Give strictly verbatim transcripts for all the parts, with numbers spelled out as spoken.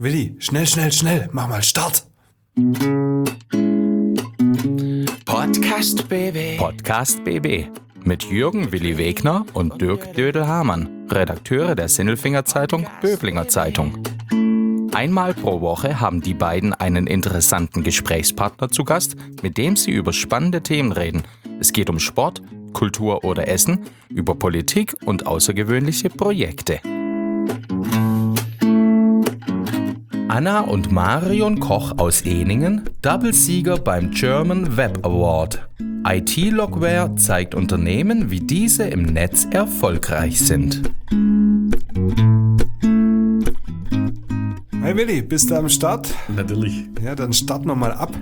Willi, schnell, schnell, schnell, mach mal Start. Podcast B B. Podcast B B mit Jürgen Willi Wegner und Dirk Dödel-Hamann, Redakteure der Sinnelfinger Zeitung Böblinger Zeitung. Einmal pro Woche haben die beiden einen interessanten Gesprächspartner zu Gast, mit dem sie über spannende Themen reden. Es geht um Sport, Kultur oder Essen, über Politik und außergewöhnliche Projekte. Anna und Marion Koch aus Ehningen, Double-Sieger beim German Web Award. I T-Logware zeigt Unternehmen, wie diese im Netz erfolgreich sind. Hey Willi, bist du am Start? Natürlich. Ja, dann start nochmal ab.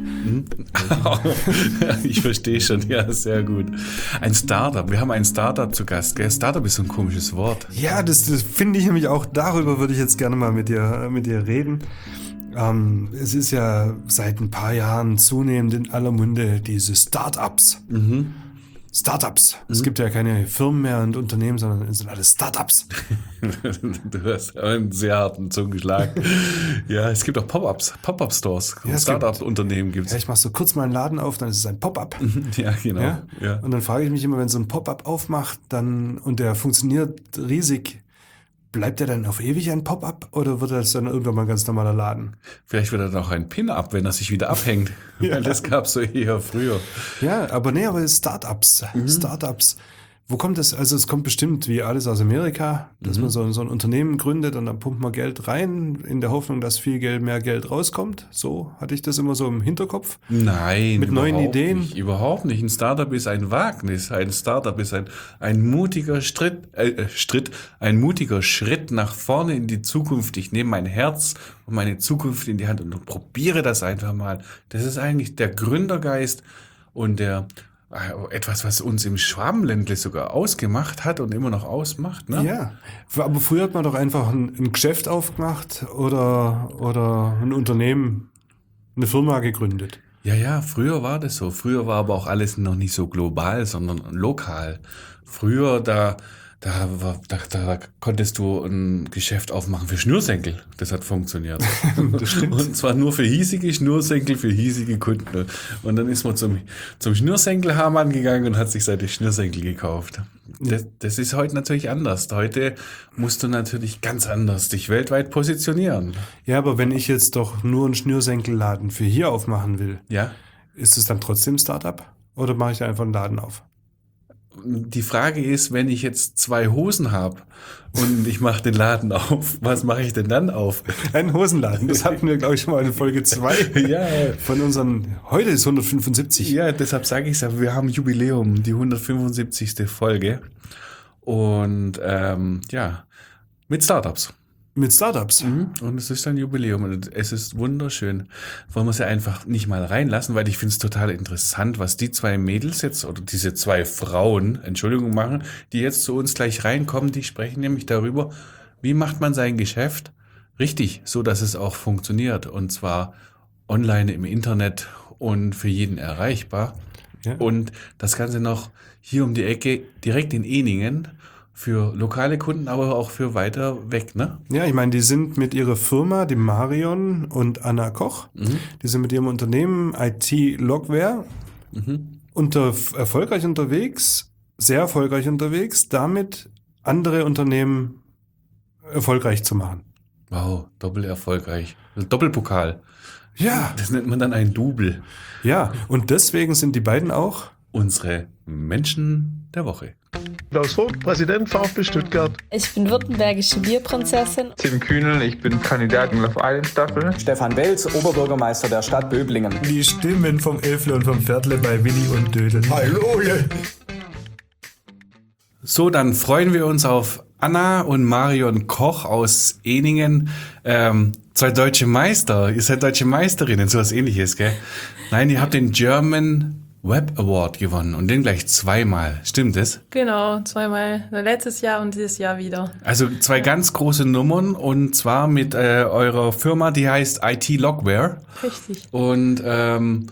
Ich verstehe schon, ja, sehr gut. Ein Startup, wir haben ein Startup zu Gast, gell? Startup ist so ein komisches Wort. Ja, das, das finde ich nämlich auch, darüber würde ich jetzt gerne mal mit dir, mit dir reden. Ähm, es ist ja seit ein paar Jahren zunehmend in aller Munde diese Startups. Mhm. Startups. Mhm. Es gibt ja keine Firmen mehr und Unternehmen, sondern es sind alles Startups. Du hast einen sehr harten Zungenschlag. Ja, es gibt auch Pop-Ups, Pop-Up-Stores. Ja, Startup-Unternehmen gibt es. Ja, ich mache so kurz mal einen Laden auf, dann ist es ein Pop-Up. Ja, genau. Ja? Ja. Und dann frage ich mich immer, wenn so ein Pop-Up aufmacht dann und der funktioniert riesig, bleibt der dann auf ewig ein Pop-Up oder wird das dann irgendwann mal ein ganz normaler Laden? Vielleicht wird er dann auch ein Pin-Up, wenn er sich wieder abhängt. Ja. Weil das gab es so eher früher. Ja, aber nee, aber Startups. Mhm. Startups. Wo kommt das? Also es kommt bestimmt wie alles aus Amerika, dass mhm. man so, so ein Unternehmen gründet und dann pumpt man Geld rein, in der Hoffnung, dass viel Geld, mehr Geld rauskommt. So hatte ich das immer so im Hinterkopf. Nein, mit neuen Ideen. Nicht, überhaupt nicht. Ein Startup ist ein Wagnis. Ein Startup ist ein, ein mutiger Schritt, äh, Schritt, ein mutiger Schritt nach vorne in die Zukunft. Ich nehme mein Herz und meine Zukunft in die Hand und probiere das einfach mal. Das ist eigentlich der Gründergeist und der etwas, was uns im Schwabenländle sogar ausgemacht hat und immer noch ausmacht. Ne? Ja, aber früher hat man doch einfach ein, ein Geschäft aufgemacht oder, oder ein Unternehmen, eine Firma gegründet. Ja, ja, früher war das so. Früher war aber auch alles noch nicht so global, sondern lokal. Früher, da, da, war, da, da konntest du ein Geschäft aufmachen für Schnürsenkel. Das hat funktioniert. Das stimmt. Und zwar nur für hiesige Schnürsenkel, für hiesige Kunden. Und dann ist man zum, zum Schnürsenkelhamann gegangen und hat sich seine Schnürsenkel gekauft. Das, das ist heute natürlich anders. Heute musst du natürlich ganz anders dich weltweit positionieren. Ja, aber wenn ich jetzt doch nur einen Schnürsenkelladen für hier aufmachen will, ja, ist es dann trotzdem Startup? Oder mache ich einfach einen Laden auf? Die Frage ist, wenn ich jetzt zwei Hosen habe und ich mache den Laden auf, was mache ich denn dann auf? Einen Hosenladen, das hatten wir, glaube ich, schon mal in Folge zwei ja. von unseren, heute ist hundertfünfundsiebzig. Ja, deshalb sage ich es, wir haben Jubiläum, die hundertfünfundsiebzigste Folge und ähm, ja, mit Startups. Mit Startups. Mhm. Und es ist ein Jubiläum und es ist wunderschön. Wollen wir sie einfach nicht mal reinlassen, weil ich finde es total interessant, was die zwei Mädels jetzt oder diese zwei Frauen, Entschuldigung, machen, die jetzt zu uns gleich reinkommen. Die sprechen nämlich darüber, wie macht man sein Geschäft richtig, so dass es auch funktioniert und zwar online im Internet und für jeden erreichbar. Ja. Und das Ganze noch hier um die Ecke, direkt in Ehningen. Für lokale Kunden, aber auch für weiter weg, ne? Ja, ich meine, die sind mit ihrer Firma, die Marion und Anna Koch, mhm. die sind mit ihrem Unternehmen I T-Logware mhm. unter, erfolgreich unterwegs, sehr erfolgreich unterwegs, damit andere Unternehmen erfolgreich zu machen. Wow, doppelt erfolgreich. Doppelpokal. Ja. Das nennt man dann ein Double. Ja, und deswegen sind die beiden auch unsere Menschen der Woche. Klaus Vogt, Präsident VfB Stuttgart. Ich bin württembergische Bierprinzessin. Tim Kühnel, ich bin Kandidat in Love Island Staffel. Stefan Welz, Oberbürgermeister der Stadt Böblingen. Die Stimmen vom Elfle und vom Viertle bei Willi und Dödel. Hallo! So, dann freuen wir uns auf Anna und Marion Koch aus Ehningen. Ähm, zwei deutsche Meister. Ihr seid deutsche Meisterinnen, sowas ähnliches, gell? Nein, ihr habt den German Web Award gewonnen und den gleich zweimal. Stimmt das? Genau, zweimal. Letztes Jahr und dieses Jahr wieder. Also zwei ja. ganz große Nummern und zwar mit äh, eurer Firma, die heißt I T-Logware. Richtig. Und ähm,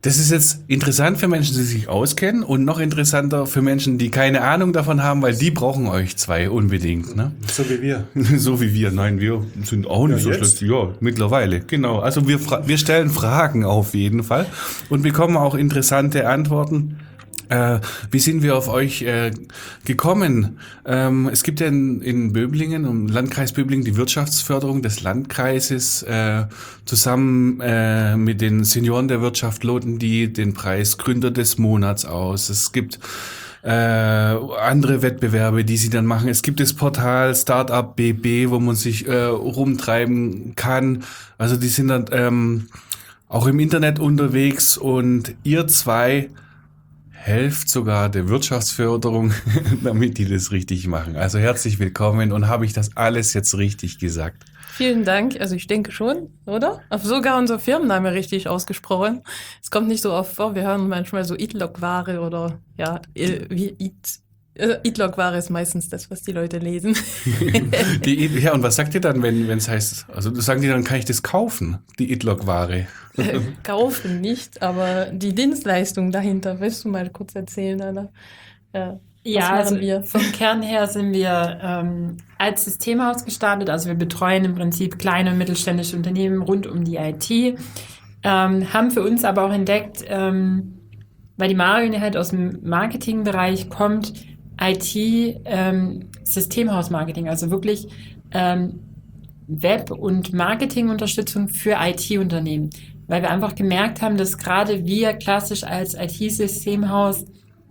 Das ist jetzt interessant für Menschen, die sich auskennen und noch interessanter für Menschen, die keine Ahnung davon haben, weil die brauchen euch zwei unbedingt. Ne? So wie wir. So wie wir. Nein, wir sind auch nicht Ja, so jetzt? schlecht. Ja, mittlerweile. Genau. Also wir, fra- wir stellen Fragen auf jeden Fall und bekommen auch interessante Antworten. Äh, wie sind wir auf euch äh, gekommen? Ähm, es gibt ja in, in Böblingen, im Landkreis Böblingen, die Wirtschaftsförderung des Landkreises. Äh, zusammen äh, mit den Senioren der Wirtschaft loten die den Preis Gründer des Monats aus. Es gibt äh, andere Wettbewerbe, die sie dann machen. Es gibt das Portal Startup B B, wo man sich äh, rumtreiben kann. Also die sind dann ähm, auch im Internet unterwegs und ihr zwei helft sogar der Wirtschaftsförderung, damit die das richtig machen. Also herzlich willkommen und habe ich das alles jetzt richtig gesagt? Vielen Dank. Also ich denke schon, oder? Auf sogar unser Firmenname richtig ausgesprochen. Es kommt nicht so oft vor. Wir hören manchmal so Itlog-Ware oder ja, äh, wie It. Äh, Itlog-Ware ist meistens das, was die Leute lesen. Die, ja, und was sagt ihr dann, wenn es heißt, also sagen die dann, kann ich das kaufen, die Itlog-Ware? Äh, kaufen nicht, aber die Dienstleistung dahinter, willst du mal kurz erzählen, Anna? Ja, Ja, was machen also wir? vom Kern her sind wir ähm, als Systemhaus gestartet. Also wir betreuen im Prinzip kleine und mittelständische Unternehmen rund um die I T. Ähm, haben für uns aber auch entdeckt, ähm, weil die Marion halt aus dem Marketingbereich kommt, I T, ähm, Systemhaus-Marketing, also wirklich ähm, Web- und Marketingunterstützung für I T-Unternehmen. Weil wir einfach gemerkt haben, dass gerade wir klassisch als I T-Systemhaus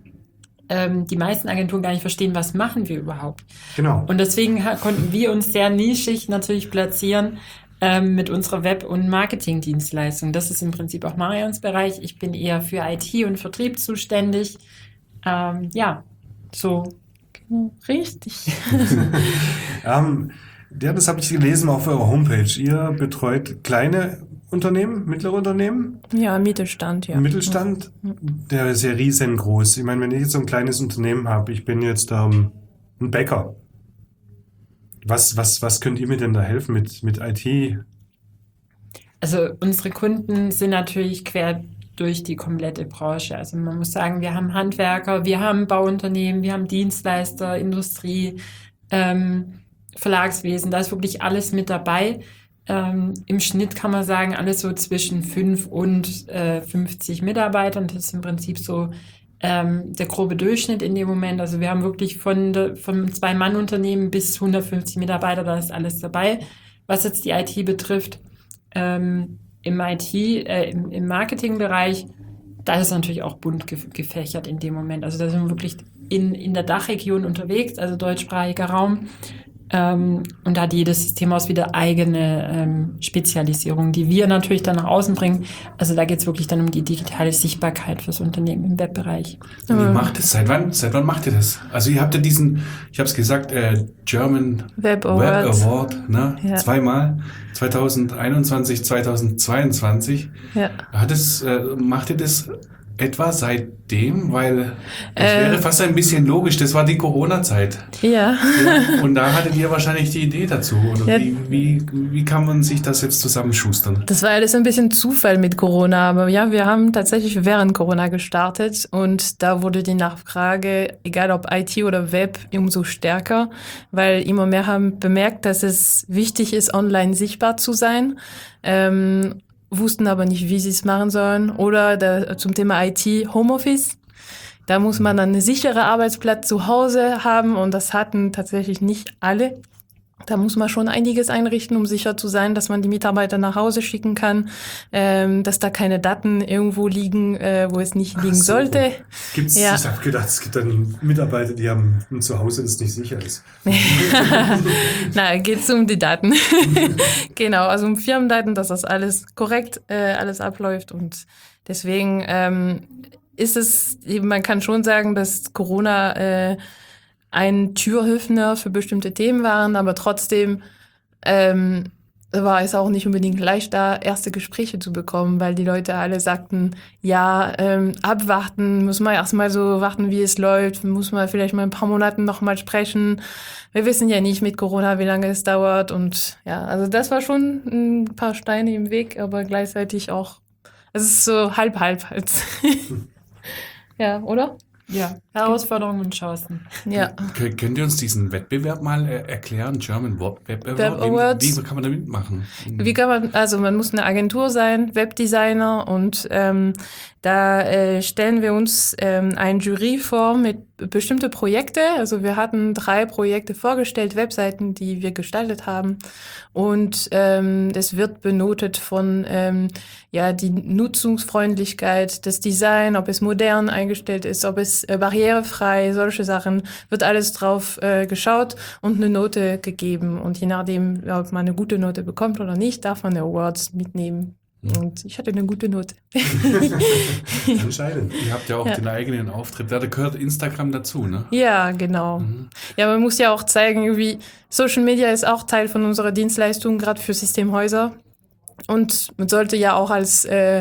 ähm, die meisten Agenturen gar nicht verstehen, was machen wir überhaupt. Genau. Und deswegen ha- konnten wir uns sehr nischig natürlich platzieren ähm, mit unserer Web- und Marketingdienstleistung. Das ist im Prinzip auch Marions Bereich. Ich bin eher für I T und Vertrieb zuständig. Ähm, ja, so. Richtig. Ähm, ja, das habe ich gelesen auf eurer Homepage. Ihr betreut kleine Unternehmen, mittlere Unternehmen, Ja, Mittelstand, ja. Mittelstand, der ist ja riesengroß. Ich meine, wenn ich jetzt so ein kleines Unternehmen habe, ich bin jetzt ähm, ein Bäcker. Was, was, was könnt ihr mir denn da helfen mit, mit I T? Also unsere Kunden sind natürlich quer durch die komplette Branche. Also man muss sagen, wir haben Handwerker, wir haben Bauunternehmen, wir haben Dienstleister, Industrie, ähm, Verlagswesen, da ist wirklich alles mit dabei. Ähm, im Schnitt kann man sagen, alles so zwischen fünf und äh, fünfzig Mitarbeitern. Das ist im Prinzip so ähm, der grobe Durchschnitt in dem Moment. Also wir haben wirklich von, der, von Zwei-Mann-Unternehmen bis hundertfünfzig Mitarbeiter, da ist alles dabei. Was jetzt die I T betrifft, ähm, im I T, äh, im, im Marketingbereich, da ist es natürlich auch bunt gef- gefächert in dem Moment. Also da sind wir wirklich in, in der Dachregion unterwegs, also deutschsprachiger Raum. Ähm, und da hat jedes Systemhaus wieder eigene ähm, Spezialisierung, die wir natürlich dann nach außen bringen. Also da geht es wirklich dann um die digitale Sichtbarkeit fürs Unternehmen im Webbereich. Wie macht es? Seit wann, seit wann macht ihr das? Also ihr habt ja diesen, ich habe es gesagt, äh, German Web Web Awards. Award, ne? Ja. Zweimal, zwanzig einundzwanzig, zwanzig zweiundzwanzig. Ja. Hat es, äh, macht ihr das etwa seitdem? Weil es Äh. wäre fast ein bisschen logisch, das war die Corona-Zeit. Ja. Ja, und da hattet ihr wahrscheinlich die Idee dazu. Oder Ja. wie, wie, wie kann man sich das jetzt zusammenschustern? Das war alles ein bisschen Zufall mit Corona, aber ja, wir haben tatsächlich während Corona gestartet und da wurde die Nachfrage, egal ob I T oder Web, umso stärker, weil immer mehr haben bemerkt, dass es wichtig ist, online sichtbar zu sein, ähm, wussten aber nicht, wie sie es machen sollen. Oder da, zum Thema I T, Homeoffice. Da muss man dann einen sicheren Arbeitsplatz zu Hause haben und das hatten tatsächlich nicht alle. Da muss man schon einiges einrichten, um sicher zu sein, dass man die Mitarbeiter nach Hause schicken kann, ähm, dass da keine Daten irgendwo liegen, äh, wo es nicht liegen Ach so. sollte. Gibt's, Ja. Ich habe gedacht, es gibt dann Mitarbeiter, die haben ein Zuhause, das nicht sicher ist. Na, geht's um die Daten. Genau, also um Firmendaten, dass das alles korrekt äh, alles abläuft und deswegen ähm, ist es, man kann schon sagen, dass Corona äh, ein Türöffner für bestimmte Themen waren, aber trotzdem ähm, war es auch nicht unbedingt leicht, da erste Gespräche zu bekommen, weil die Leute alle sagten, ja, ähm, abwarten, muss man erstmal so warten, wie es läuft, muss man vielleicht mal ein paar Monaten nochmal sprechen. Wir wissen ja nicht mit Corona, wie lange es dauert und ja, also das war schon ein paar Steine im Weg, aber gleichzeitig auch Es ist so halb, halb halt. Ja, oder? Ja, Herausforderungen und Chancen. Ja. Kön- Könnt ihr uns diesen Wettbewerb mal äh, erklären? German Web Web Web Award? Awards. Wie, wie kann man da mitmachen? Wie kann man, also man muss eine Agentur sein, Webdesigner und ähm, da äh, stellen wir uns ähm, ein Jury vor mit bestimmte Projekte. Also wir hatten drei Projekte vorgestellt, Webseiten, die wir gestaltet haben und ähm, das wird benotet von ähm, ja die Nutzungsfreundlichkeit, das Design, ob es modern eingestellt ist, ob es äh, barrierefrei, solche Sachen, wird alles drauf äh, geschaut und eine Note gegeben und je nachdem, ob man eine gute Note bekommt oder nicht, darf man Awards mitnehmen. Und ich hatte eine gute Note. Entscheidend. Ihr habt ja auch Ja. den eigenen Auftritt. Da gehört Instagram dazu, ne? Ja, genau. Ja, man muss ja auch zeigen, irgendwie Social Media ist auch Teil von unserer Dienstleistung, gerade für Systemhäuser. Und man sollte ja auch als, äh,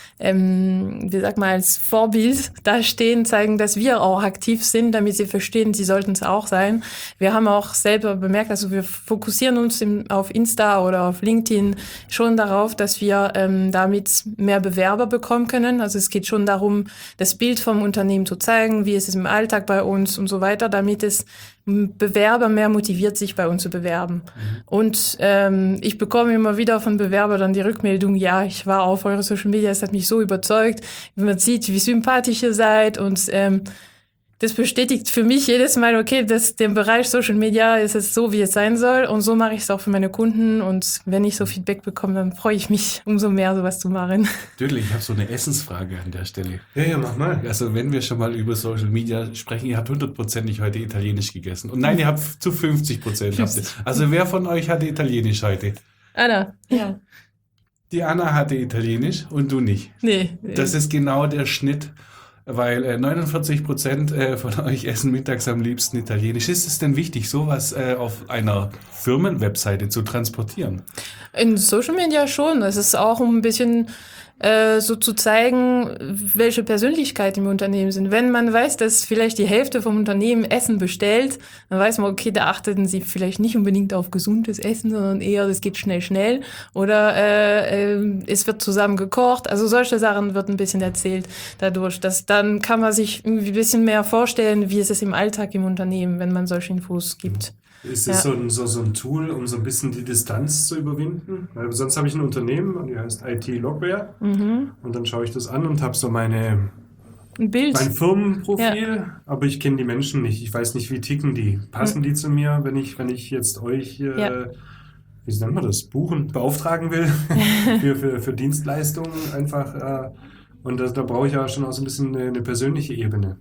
ähm, wie sagt man, als Vorbild dastehen, zeigen, dass wir auch aktiv sind, damit sie verstehen, sie sollten es auch sein. Wir haben auch selber bemerkt, also wir fokussieren uns im, auf Insta oder auf LinkedIn schon darauf, dass wir ähm, damit mehr Bewerber bekommen können. Also es geht schon darum, das Bild vom Unternehmen zu zeigen, wie ist es im Alltag bei uns und so weiter, damit es Bewerber mehr motiviert, sich bei uns zu bewerben. Mhm. Und ähm, ich bekomme immer wieder von Bewerbern dann die Rückmeldung, ja, ich war auf eure Social Media, es hat mich so überzeugt, man sieht, wie sympathisch ihr seid und ähm, das bestätigt für mich jedes Mal, okay, dass dem Bereich Social Media ist es so, wie es sein soll und so mache ich es auch für meine Kunden und wenn ich so Feedback bekomme, dann freue ich mich umso mehr, sowas zu machen. Dödel, ich habe so eine Essensfrage an der Stelle. Ja, ja, mach mal. Also wenn wir schon mal über Social Media sprechen, ihr habt hundertprozentig heute Italienisch gegessen. Und nein, ihr habt zu fünfzig Prozent. Also wer von euch hatte Italienisch heute? Anna? Ja. Die Anna hatte Italienisch und du nicht. Nee. Das ist genau der Schnitt. Weil äh, neunundvierzig Prozent äh, von euch essen mittags am liebsten Italienisch. Ist es denn wichtig, sowas äh, auf einer Firmenwebseite zu transportieren? In Social Media schon. Es ist auch um ein bisschen äh, so zu zeigen, welche Persönlichkeiten im Unternehmen sind. Wenn man weiß, dass vielleicht die Hälfte vom Unternehmen Essen bestellt, dann weiß man, okay, da achteten sie vielleicht nicht unbedingt auf gesundes Essen, sondern eher, das geht schnell, schnell. Oder äh, äh, es wird zusammen gekocht. Also solche Sachen wird ein bisschen erzählt dadurch. Dass, dann kann man sich irgendwie ein bisschen mehr vorstellen, wie es ist im Alltag im Unternehmen, wenn man solche Infos gibt. Ist es Ja. so, ein, so, so ein Tool, um so ein bisschen die Distanz zu überwinden? Weil sonst habe ich ein Unternehmen und die heißt I T Logware Mhm. und dann schaue ich das an und habe so meine, Ein Bild. mein Firmenprofil, aber ich kenne die Menschen nicht. Ich weiß nicht, wie ticken die. Passen die zu mir, wenn ich, wenn ich jetzt euch, äh, Ja. wie nennt man das, buchen, beauftragen will für, für, für Dienstleistungen einfach. Äh, und das, da brauche ich ja schon auch so ein bisschen eine, eine persönliche Ebene.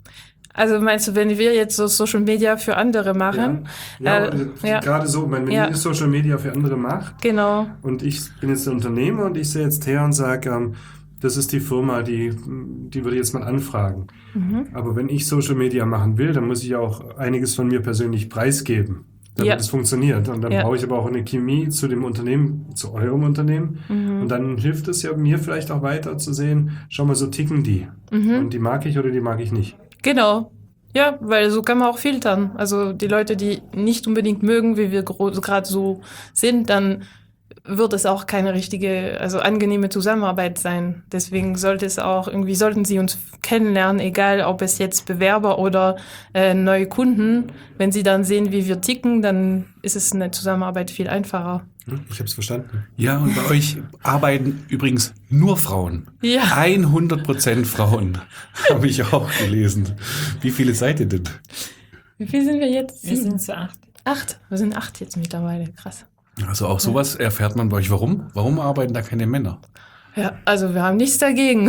Also meinst du, wenn wir jetzt so Social Media für andere machen? Ja, Äh, äh, ja. gerade so, wenn, wenn Ja. ihr Social Media für andere macht, Genau. und ich bin jetzt der Unternehmer und ich sehe jetzt her und sage, ähm, das ist die Firma, die, die würde ich jetzt mal anfragen. Mhm. Aber wenn ich Social Media machen will, dann muss ich auch einiges von mir persönlich preisgeben, damit Ja. es funktioniert. Und dann Ja. brauche ich aber auch eine Chemie zu dem Unternehmen, zu eurem Unternehmen. Mhm. Und dann hilft es ja mir vielleicht auch weiter zu sehen, schau mal, so ticken die. Mhm. Und die mag ich oder die mag ich nicht. Genau. Ja, weil so kann man auch filtern. Also die Leute, die nicht unbedingt mögen, wie wir gerade so sind, dann wird es auch keine richtige, also angenehme Zusammenarbeit sein. Deswegen sollte es auch irgendwie, sollten sie uns kennenlernen, egal ob es jetzt Bewerber oder äh, neue Kunden. Wenn sie dann sehen, wie wir ticken, dann ist es eine Zusammenarbeit viel einfacher. Hm, Ich habe es verstanden. Ja, und bei euch arbeiten übrigens nur Frauen. Ja. hundert Prozent Frauen, habe ich auch gelesen. Wie viele seid ihr denn? Wie viel sind wir jetzt? Wir Sieben? sind zu acht. Acht. Wir sind acht jetzt mittlerweile. Krass. Also auch sowas erfährt man bei euch. Warum? Warum arbeiten da keine Männer? Ja, also wir haben nichts dagegen.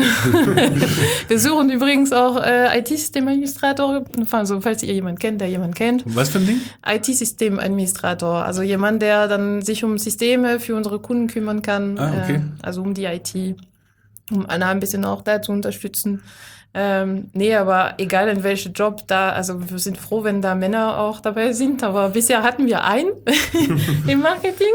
Wir suchen übrigens auch äh, I T-Systemadministrator, also falls ihr jemanden kennt, der jemanden kennt. Was für ein Ding? I T-Systemadministrator, also jemand, der dann sich um Systeme für unsere Kunden kümmern kann, Ah, okay. äh, also um die I T, um Anna ein bisschen auch da zu unterstützen. Ähm, nee, aber egal in welchem Job da, also wir sind froh, wenn da Männer auch dabei sind, aber bisher hatten wir einen im Marketing.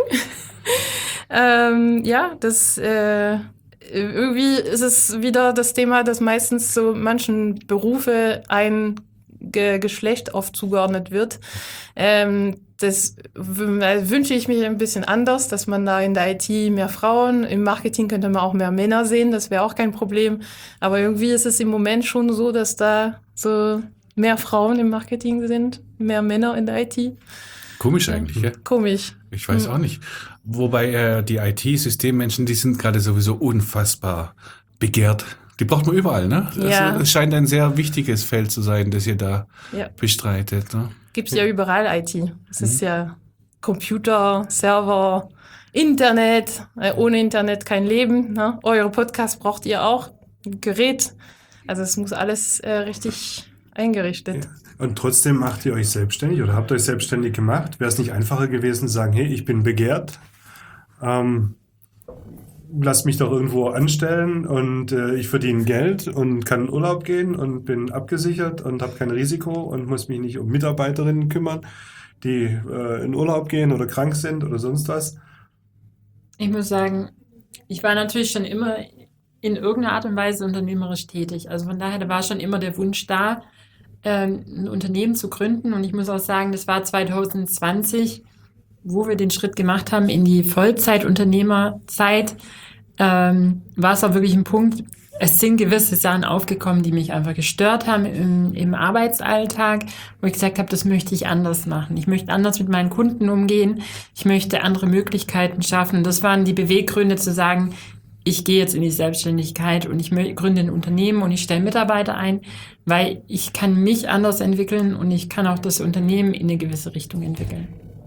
ähm, ja, das äh, irgendwie ist es wieder das Thema, dass meistens so manchen Berufe ein Ge- Geschlecht oft zugeordnet wird. Ähm, das w- wünsche ich mir ein bisschen anders, dass man da in der I T mehr Frauen, im Marketing könnte man auch mehr Männer sehen, das wäre auch kein Problem. Aber irgendwie ist es im Moment schon so, dass da so mehr Frauen im Marketing sind, mehr Männer in der I T. Komisch eigentlich, ja? Komisch. Ich weiß auch nicht. Wobei äh, die I T-Systemmenschen, die sind gerade sowieso unfassbar begehrt. Die braucht man überall, ne? Ja. Also, es scheint ein sehr wichtiges Feld zu sein, das ihr da Ja. bestreitet. Ne? Gibt es ja überall I T. Es ist ja Computer, Server, Internet. Äh, ohne Internet kein Leben. Ne? Eure Podcast braucht ihr auch. Ein Gerät. Also es muss alles äh, richtig eingerichtet. Und trotzdem macht ihr euch selbstständig oder habt euch selbstständig gemacht? Wäre es nicht einfacher gewesen zu sagen, hey, ich bin begehrt, ähm, lasst mich doch irgendwo anstellen und äh, ich verdiene Geld und kann in Urlaub gehen und bin abgesichert und habe kein Risiko und muss mich nicht um Mitarbeiterinnen kümmern, die äh, in Urlaub gehen oder krank sind oder sonst was? Ich muss sagen, ich war natürlich schon immer in irgendeiner Art und Weise unternehmerisch tätig. Also von daher, da war schon immer der Wunsch da, ähm, ein Unternehmen zu gründen. Und ich muss auch sagen, das war zwanzig zwanzig, wo wir den Schritt gemacht haben in die Vollzeitunternehmerzeit, ähm, war es auch wirklich ein Punkt, es sind gewisse Sachen aufgekommen, die mich einfach gestört haben im, im Arbeitsalltag, wo ich gesagt habe, das möchte ich anders machen. Ich möchte anders mit meinen Kunden umgehen. Ich möchte andere Möglichkeiten schaffen. Und das waren die Beweggründe zu sagen, ich gehe jetzt in die Selbstständigkeit und ich mö- gründe ein Unternehmen und ich stelle Mitarbeiter ein, weil ich kann mich anders entwickeln und ich kann auch das Unternehmen in eine gewisse Richtung entwickeln.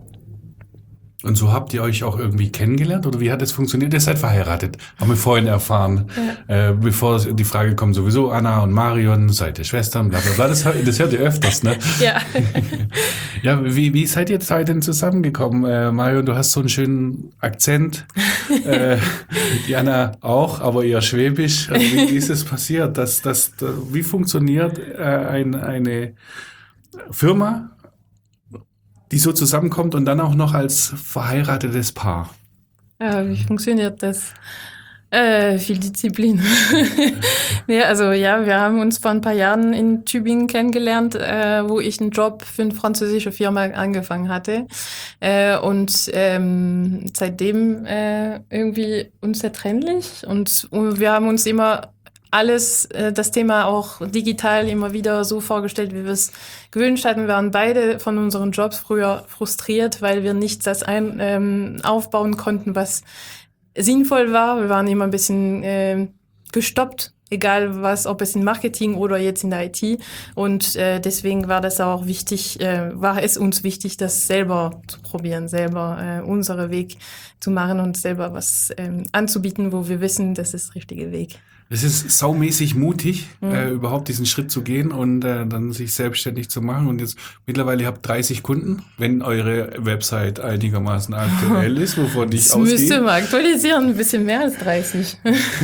Und so habt ihr euch auch irgendwie kennengelernt oder wie hat das funktioniert? Ihr seid verheiratet, haben wir vorhin erfahren. Ja. Äh, bevor die Frage kommt, sowieso Anna und Marion, seid ihr Schwestern, bla bla bla. Das, das hört ihr öfters, ne? Ja. Ja, wie, wie seid ihr zwei denn zusammengekommen? Äh, Marion, du hast so einen schönen Akzent. äh, die Anna auch, aber eher schwäbisch. Also wie, wie ist es passiert? Dass, dass, wie funktioniert äh, ein, eine Firma, die so zusammenkommt und dann auch noch als verheiratetes Paar? Ja, wie funktioniert das? Äh, viel Disziplin. Nee, also ja, wir haben uns vor ein paar Jahren in Tübingen kennengelernt, äh, wo ich einen Job für eine französische Firma angefangen hatte. Äh, und ähm, seitdem äh, irgendwie unzertrennlich. Und, und wir haben uns immer alles, äh, das Thema auch digital immer wieder so vorgestellt, wie wir es gewünscht hatten. Wir waren beide von unseren Jobs früher frustriert, weil wir nicht das ein, ähm, aufbauen konnten, was sinnvoll war. Wir waren immer ein bisschen äh, gestoppt, egal was, ob es in Marketing oder jetzt in der I T. Und äh, deswegen war das auch wichtig, äh, war es uns wichtig, das selber zu probieren, selber äh, unseren Weg zu machen und selber was ähm, anzubieten, wo wir wissen, das ist der richtige Weg. Es ist saumäßig mutig, mhm. äh, überhaupt diesen Schritt zu gehen und äh, dann sich selbstständig zu machen. Und jetzt mittlerweile ihr habt dreißig Kunden, wenn eure Website einigermaßen aktuell ist, wovon ich ausgehe. Das müsste man aktualisieren, ein bisschen mehr als dreißig.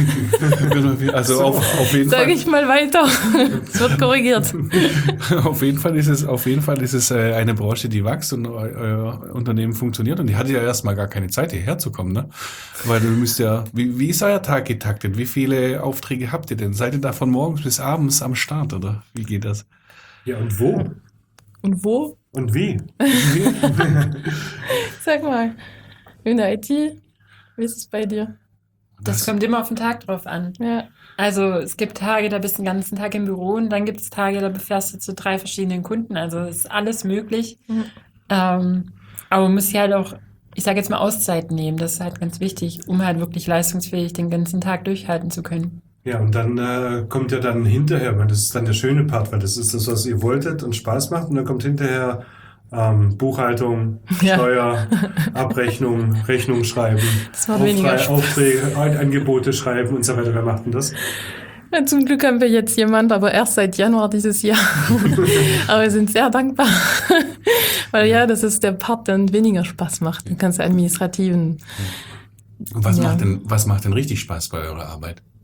Also so. auf, auf jeden Sag Fall. Sag ich mal weiter. Es wird korrigiert. Auf jeden Fall ist es, auf jeden Fall ist es äh, eine Branche, die wächst und euer Unternehmen funktioniert. Und die hatte ja erstmal gar keine Zeit, hierher zu kommen, ne? Weil du müsst ja, wie, wie ist euer Tag getaktet? Wie viele Aufträge habt ihr denn? Seid ihr da von morgens bis abends am Start, oder? Wie geht das? Ja, und wo? Und wo? Und wie? Sag mal, in der I T, wie ist es bei dir? Das, das kommt immer auf den Tag drauf an. Ja. Also es gibt Tage, da bist du den ganzen Tag im Büro und dann gibt es Tage, da befährst du zu drei verschiedenen Kunden. Also es ist alles möglich. Mhm. Ähm, aber man muss sich halt auch, ich sage jetzt mal, Auszeiten nehmen. Das ist halt ganz wichtig, um halt wirklich leistungsfähig den ganzen Tag durchhalten zu können. Ja, und dann äh, kommt ja dann hinterher, weil das ist dann der schöne Part, weil das ist das, was ihr wolltet und Spaß macht. Und dann kommt hinterher ähm, Buchhaltung, ja. Steuer, Abrechnung, Rechnung schreiben, das macht weniger Spaß. Aufträge, Angebote schreiben und so weiter. Wer macht denn das? Ja, zum Glück haben wir jetzt jemand, aber erst seit Januar dieses Jahr. Aber wir sind sehr dankbar. Weil ja, das ist der Part, der weniger Spaß macht, den ganzen administrativen. Und was, ja. macht denn, was macht denn richtig Spaß bei eurer Arbeit?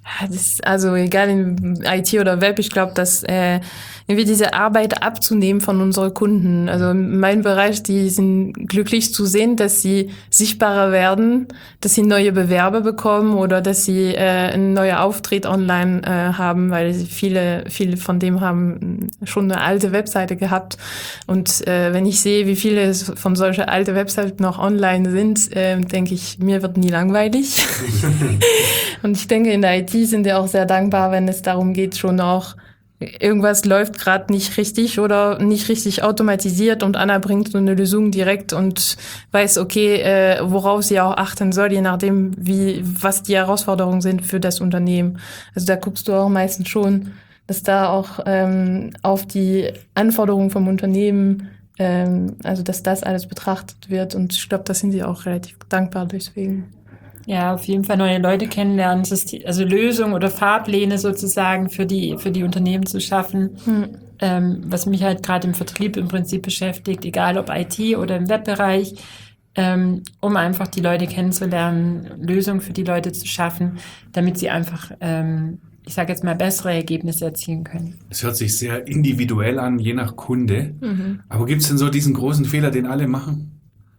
Ja, das ist also egal in I T oder Web, ich glaube, dass äh, irgendwie diese Arbeit abzunehmen von unseren Kunden. Also in meinem Bereich, die sind glücklich zu sehen, dass sie sichtbarer werden, dass sie neue Bewerber bekommen oder dass sie äh, einen neuen Auftritt online äh, haben, weil viele viele von dem haben schon eine alte Webseite gehabt. Und äh, wenn ich sehe, wie viele von solchen alten Webseiten noch online sind, äh, denke ich, mir wird nie langweilig. Und ich denke, in der I T sind wir auch sehr dankbar, wenn es darum geht, schon auch irgendwas läuft gerade nicht richtig oder nicht richtig automatisiert und Anna bringt so eine Lösung direkt und weiß, okay, äh, worauf sie auch achten soll, je nachdem, wie was die Herausforderungen sind für das Unternehmen. Also da guckst du auch meistens schon, dass da auch ähm, auf die Anforderungen vom Unternehmen, ähm, also dass das alles betrachtet wird und ich glaube, da sind sie auch relativ dankbar deswegen. Ja, auf jeden Fall neue Leute kennenlernen, System, also Lösungen oder Fahrpläne sozusagen für die für die Unternehmen zu schaffen, hm. ähm, was mich halt gerade im Vertrieb im Prinzip beschäftigt, egal ob I T oder im Webbereich, ähm, um einfach die Leute kennenzulernen, Lösungen für die Leute zu schaffen, damit sie einfach, ähm, ich sage jetzt mal, bessere Ergebnisse erzielen können. Es hört sich sehr individuell an, je nach Kunde. Mhm. Aber gibt es denn so diesen großen Fehler, den alle machen?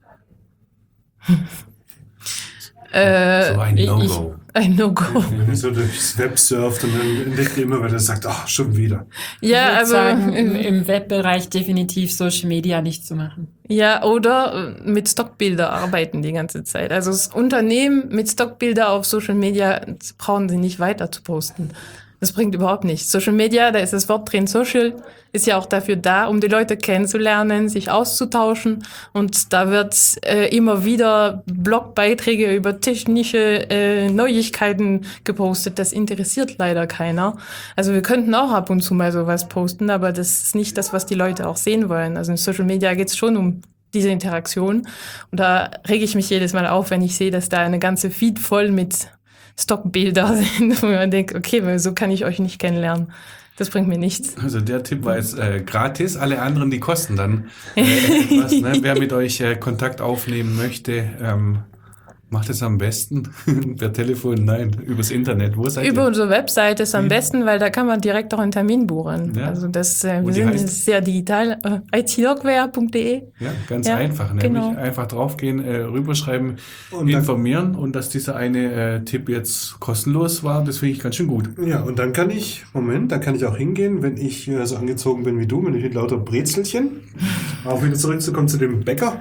Äh, so ein No-Go. Ein No-Go. Wenn ihr so durchs Web surft und dann entdeckt ihr immer, weil er sagt, ach, schon wieder. Ja, ich würde also sagen, im, im Webbereich definitiv Social Media nicht zu machen. Ja, oder mit Stockbilder arbeiten die ganze Zeit. Also das Unternehmen mit Stockbilder auf Social Media brauchen sie nicht weiter zu posten. Das bringt überhaupt nichts. Social Media, da ist das Wort drin, Social, ist ja auch dafür da, um die Leute kennenzulernen, sich auszutauschen. Und da wird äh, immer wieder Blogbeiträge über technische äh, Neuigkeiten gepostet. Das interessiert leider keiner. Also wir könnten auch ab und zu mal sowas posten, aber das ist nicht das, was die Leute auch sehen wollen. Also in Social Media geht es schon um diese Interaktion. Und da rege ich mich jedes Mal auf, wenn ich sehe, dass da eine ganze Feed voll mit Stockbilder sind, wo man denkt, okay, so kann ich euch nicht kennenlernen. Das bringt mir nichts. Also der Tipp war jetzt äh, gratis, alle anderen, die kosten dann äh, etwas. Ne? Wer mit euch äh, Kontakt aufnehmen möchte, ähm, macht es am besten per Telefon, nein, übers Internet. Wo seid Über ihr? unsere Webseite ist am Wie? besten, weil da kann man direkt auch einen Termin buchen. Ja. Also das, äh, wir sind heißt? sehr digital. Äh, I T logware punkt de. Ja, ganz ja, einfach. Nämlich genau. Einfach draufgehen, äh, rüberschreiben, und informieren und dass dieser eine äh, Tipp jetzt kostenlos war, das finde ich ganz schön gut. Ja, und dann kann ich, Moment, dann kann ich auch hingehen, wenn ich äh, so angezogen bin wie du, wenn ich mit lauter Brezelchen, auch wieder zurückzukommen zu dem Bäcker,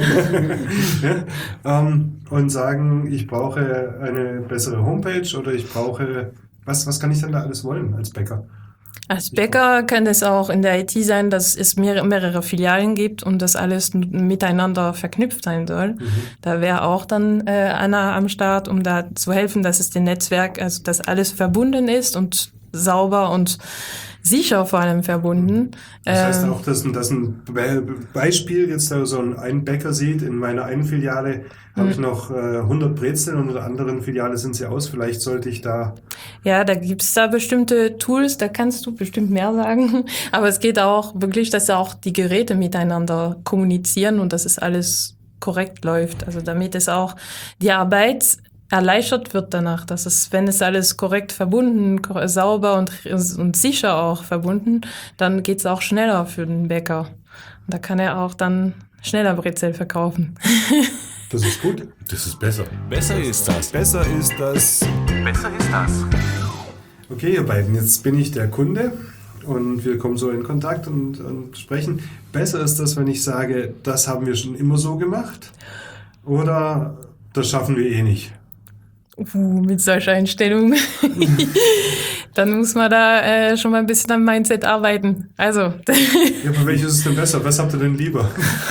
ja, ähm, und sagen, ich brauche eine bessere Homepage oder ich brauche, was, was kann ich denn da alles wollen als Bäcker? Als Bäcker kann es auch in der I T sein, dass es mehr, mehrere Filialen gibt und das alles miteinander verknüpft sein soll. Mhm. Da wäre auch dann äh, Anna am Start, um da zu helfen, dass es dem Netzwerk, also dass alles verbunden ist und sauber und sicher vor allem verbunden. Das heißt auch, dass, dass ein Beispiel jetzt da so ein Bäcker sieht, in meiner einen Filiale habe ich noch äh, hundert Brezeln und in der anderen Filiale sind sie aus. Vielleicht sollte ich da... Ja, da gibt's da bestimmte Tools, da kannst du bestimmt mehr sagen. Aber es geht auch wirklich, dass auch die Geräte miteinander kommunizieren und dass es alles korrekt läuft. Also damit es auch die Arbeit erleichtert wird danach, dass es, wenn es alles korrekt verbunden, sauber und, und sicher auch verbunden, dann geht's auch schneller für den Bäcker. Und da kann er auch dann schneller Brezel verkaufen. Das ist gut. Das ist besser. Besser ist das. Besser ist das. Besser ist das. Okay, ihr beiden, jetzt bin ich der Kunde und wir kommen so in Kontakt und, und sprechen. Besser ist das, wenn ich sage, das haben wir schon immer so gemacht oder das schaffen wir eh nicht. Uh, mit solcher Einstellung. Dann muss man da äh, schon mal ein bisschen am Mindset arbeiten. Also. Ja, aber welches ist denn besser? Was habt ihr denn lieber?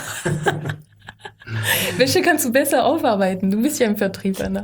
Welche kannst du besser aufarbeiten? Du bist ja im Vertrieb, Anna.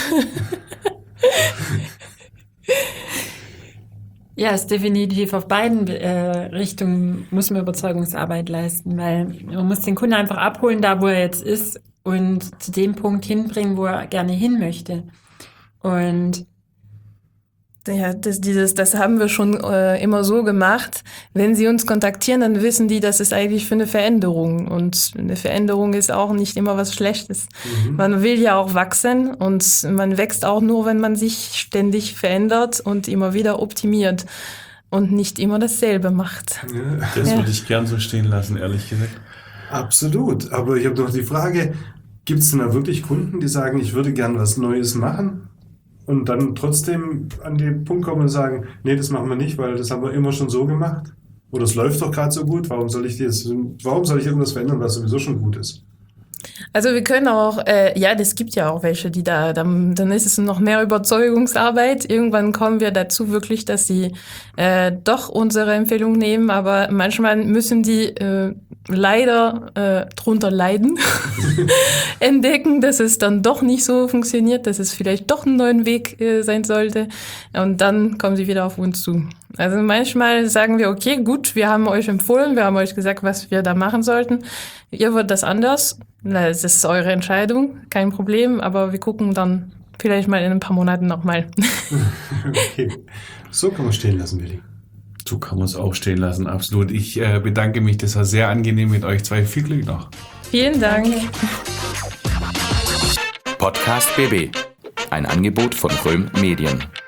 Ja, es ist definitiv auf beiden äh, Richtungen muss man Überzeugungsarbeit leisten, weil man muss den Kunden einfach abholen, da wo er jetzt ist und zu dem Punkt hinbringen, wo er gerne hin möchte. Und Ja, das, dieses, das haben wir schon äh, immer so gemacht. Wenn sie uns kontaktieren, dann wissen die, das ist eigentlich für eine Veränderung. Und eine Veränderung ist auch nicht immer was Schlechtes. Mhm. Man will ja auch wachsen und man wächst auch nur, wenn man sich ständig verändert und immer wieder optimiert und nicht immer dasselbe macht. Ja. Das ja. würde ich gern so stehen lassen, ehrlich gesagt. Absolut. Aber ich habe noch die Frage, gibt es denn da wirklich Kunden, die sagen, ich würde gern was Neues machen? Und dann trotzdem an den Punkt kommen und sagen, nee, das machen wir nicht, weil das haben wir immer schon so gemacht. Oder es läuft doch gerade so gut, warum soll ich das, warum soll ich irgendwas verändern, was sowieso schon gut ist? Also wir können auch, äh, ja, das gibt ja auch welche, die da, dann, dann ist es noch mehr Überzeugungsarbeit. Irgendwann kommen wir dazu wirklich, dass sie äh, doch unsere Empfehlung nehmen, aber manchmal müssen die äh, leider äh, drunter leiden, entdecken, dass es dann doch nicht so funktioniert, dass es vielleicht doch einen neuen Weg äh, sein sollte und dann kommen sie wieder auf uns zu. Also manchmal sagen wir, okay, gut, wir haben euch empfohlen, wir haben euch gesagt, was wir da machen sollten. Ihr wollt das anders, na, das ist eure Entscheidung, kein Problem, aber wir gucken dann vielleicht mal in ein paar Monaten nochmal. Okay, so kann man stehen lassen, Willi. So kann man es auch stehen lassen, absolut. Ich äh, bedanke mich, das war sehr angenehm mit euch zwei. Viel Glück noch. Vielen Dank. Podcast B B, ein Angebot von Röhm Medien.